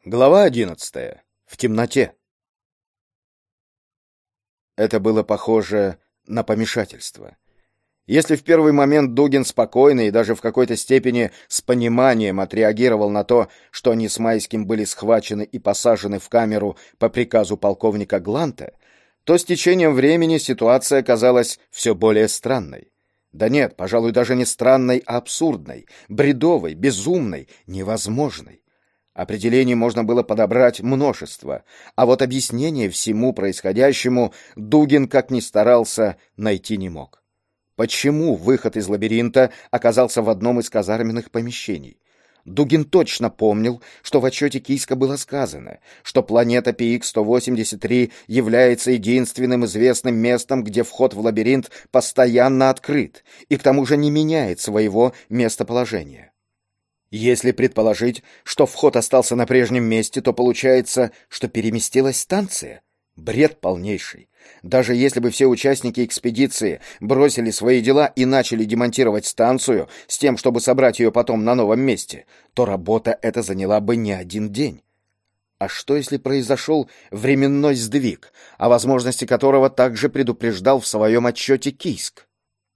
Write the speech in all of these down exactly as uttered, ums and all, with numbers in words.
Глава одиннадцатая. В темноте. Это было похоже на помешательство. Если в первый момент Дугин спокойно и даже в какой-то степени с пониманием отреагировал на то, что они с Майским были схвачены и посажены в камеру по приказу полковника Гланта, то с течением времени ситуация казалась все более странной. Да нет, пожалуй, даже не странной, а абсурдной, бредовой, безумной, невозможной. Определений можно было подобрать множество, а вот объяснение всему происходящему Дугин, как ни старался, найти не мог. Почему выход из лабиринта оказался в одном из казарменных помещений? Дугин точно помнил, что в отчете Кийска было сказано, что планета пи икс сто восемьдесят три является единственным известным местом, где вход в лабиринт постоянно открыт и к тому же не меняет своего местоположения. Если предположить, что вход остался на прежнем месте, то получается, что переместилась станция. Бред полнейший. Даже если бы все участники экспедиции бросили свои дела и начали демонтировать станцию с тем, чтобы собрать ее потом на новом месте, то работа эта заняла бы не один день. А что, если произошел временной сдвиг, о возможности которого также предупреждал в своем отчете Кийск?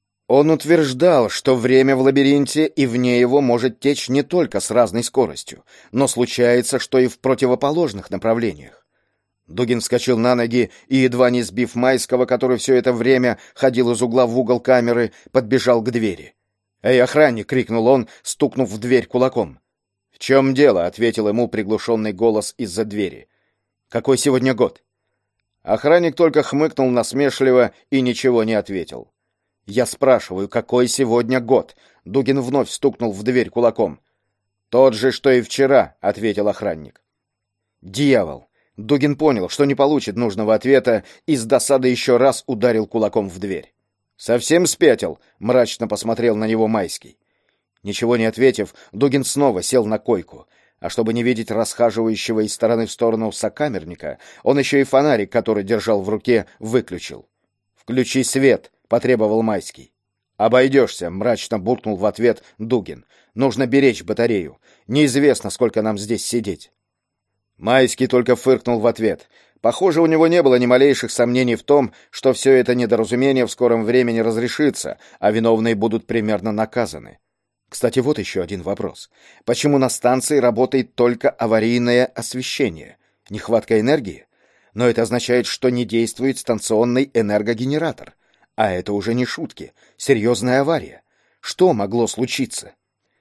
Он утверждал, что время в лабиринте и вне его может течь не только с разной скоростью, но случается, что и в противоположных направлениях. Дугин вскочил на ноги и, едва не сбив Майского, который все это время ходил из угла в угол камеры, подбежал к двери. «Эй, охранник!» — крикнул он, стукнув в дверь кулаком. «В чем дело?» — ответил ему приглушенный голос из-за двери. «Какой сегодня год?» Охранник только хмыкнул насмешливо и ничего не ответил. «Я спрашиваю, какой сегодня год?» Дугин вновь стукнул в дверь кулаком. «Тот же, что и вчера», — ответил охранник. «Дьявол!» Дугин понял, что не получит нужного ответа, и с досады еще раз ударил кулаком в дверь. «Совсем спятил?» — мрачно посмотрел на него Майский. Ничего не ответив, Дугин снова сел на койку, а чтобы не видеть расхаживающего из стороны в сторону сокамерника, он еще и фонарик, который держал в руке, выключил. «Включи свет!» — потребовал Майский. «Обойдешься», — мрачно буркнул в ответ Дугин. «Нужно беречь батарею. Неизвестно, сколько нам здесь сидеть». Майский только фыркнул в ответ. Похоже, у него не было ни малейших сомнений в том, что все это недоразумение в скором времени разрешится, а виновные будут примерно наказаны. Кстати, вот еще один вопрос. Почему на станции работает только аварийное освещение? Нехватка энергии? Но это означает, что не действует станционный энергогенератор. А это уже не шутки, серьезная авария. Что могло случиться?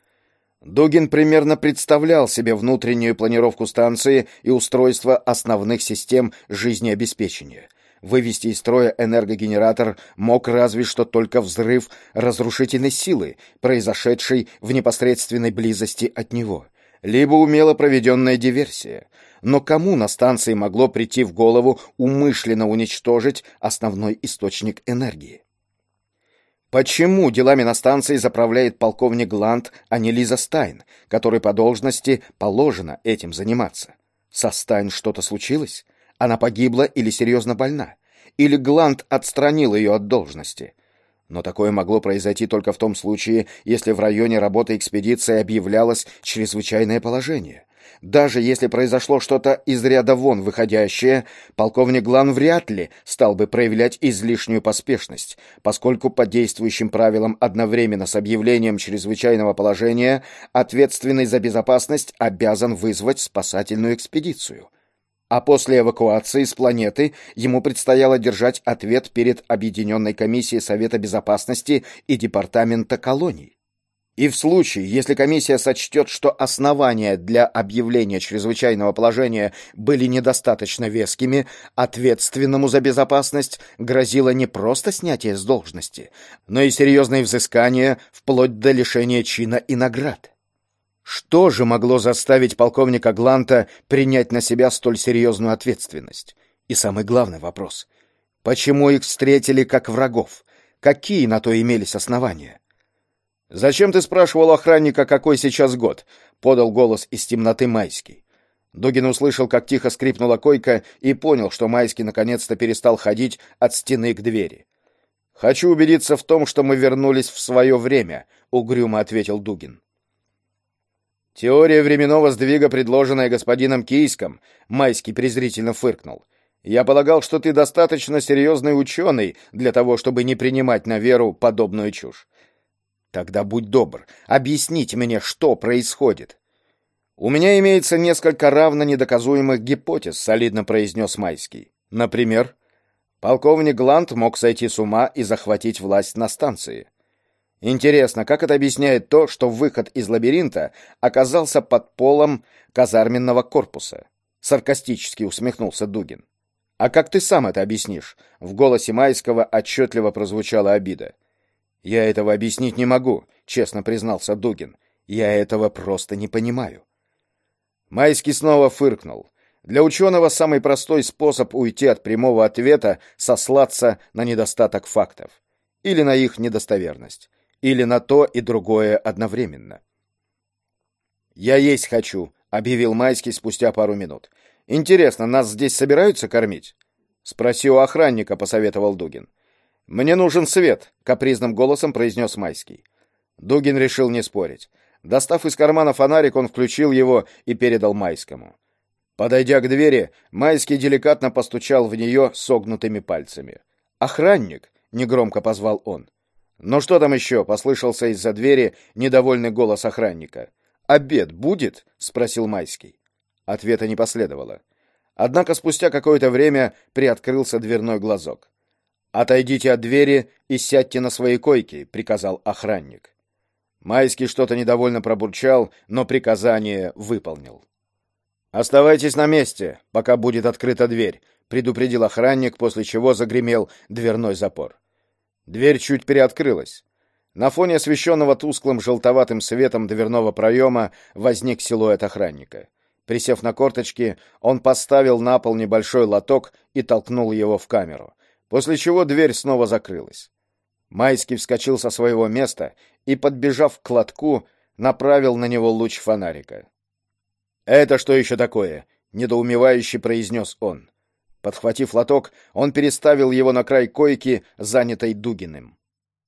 Дугин примерно представлял себе внутреннюю планировку станции и устройство основных систем жизнеобеспечения. Вывести из строя энергогенератор мог разве что только взрыв разрушительной силы, произошедший в непосредственной близости от него, либо умело проведенная диверсия. Но кому на станции могло прийти в голову умышленно уничтожить основной источник энергии? Почему делами на станции заправляет полковник Глант, а не Лиза Стайн, которой по должности положено этим заниматься? Со Стайн что-то случилось? Она погибла или серьезно больна? Или Глант отстранил ее от должности? Но такое могло произойти только в том случае, если в районе работы экспедиции объявлялось чрезвычайное положение. Даже если произошло что-то из ряда вон выходящее, полковник Глан вряд ли стал бы проявлять излишнюю поспешность, поскольку по действующим правилам одновременно с объявлением чрезвычайного положения ответственный за безопасность обязан вызвать спасательную экспедицию. А после эвакуации с планеты ему предстояло держать ответ перед Объединенной комиссией Совета Безопасности и Департамента колоний. И в случае, если комиссия сочтет, что основания для объявления чрезвычайного положения были недостаточно вескими, ответственному за безопасность грозило не просто снятие с должности, но и серьезное взыскание вплоть до лишения чина и наград. Что же могло заставить полковника Гланта принять на себя столь серьезную ответственность? И самый главный вопрос — почему их встретили как врагов? Какие на то имелись основания? «Зачем ты спрашивал охранника, какой сейчас год?» — подал голос из темноты Майский. Дугин услышал, как тихо скрипнула койка, и понял, что Майский наконец-то перестал ходить от стены к двери. «Хочу убедиться в том, что мы вернулись в свое время», — угрюмо ответил Дугин. Теория временного сдвига, предложенная господином Кийском, Майский презрительно фыркнул. Я полагал, что ты достаточно серьезный ученый для того, чтобы не принимать на веру подобную чушь. Тогда будь добр, объясните мне, что происходит. У меня имеется несколько равно недоказуемых гипотез, солидно произнес Майский. Например, полковник Гланд мог сойти с ума и захватить власть на станции. Интересно, как это объясняет то, что выход из лабиринта оказался под полом казарменного корпуса? Саркастически усмехнулся Дугин. А как ты сам это объяснишь? В голосе Майского отчетливо прозвучала обида. Я этого объяснить не могу, честно признался Дугин. Я этого просто не понимаю. Майский снова фыркнул. Для ученого самый простой способ уйти от прямого ответа — сослаться на недостаток фактов. Или на их недостоверность. Или на то и другое одновременно. «Я есть хочу», — объявил Майский спустя пару минут. «Интересно, нас здесь собираются кормить?» «Спроси у охранника», — посоветовал Дугин. «Мне нужен свет», — капризным голосом произнес Майский. Дугин решил не спорить. Достав из кармана фонарик, он включил его и передал Майскому. Подойдя к двери, Майский деликатно постучал в нее согнутыми пальцами. «Охранник!» — негромко позвал он. «Ну что там еще?» — послышался из-за двери недовольный голос охранника. «Обед будет?» — спросил Майский. Ответа не последовало. Однако спустя какое-то время приоткрылся дверной глазок. «Отойдите от двери и сядьте на свои койки», — приказал охранник. Майский что-то недовольно пробурчал, но приказание выполнил. «Оставайтесь на месте, пока будет открыта дверь», — предупредил охранник, после чего загремел дверной запор. Дверь чуть приоткрылась. На фоне освещенного тусклым желтоватым светом дверного проема возник силуэт охранника. Присев на корточки, он поставил на пол небольшой лоток и толкнул его в камеру, после чего дверь снова закрылась. Майский вскочил со своего места и, подбежав к лотку, направил на него луч фонарика. «Это что еще такое?» — недоумевающе произнес он. Подхватив лоток, он переставил его на край койки, занятой Дугиным.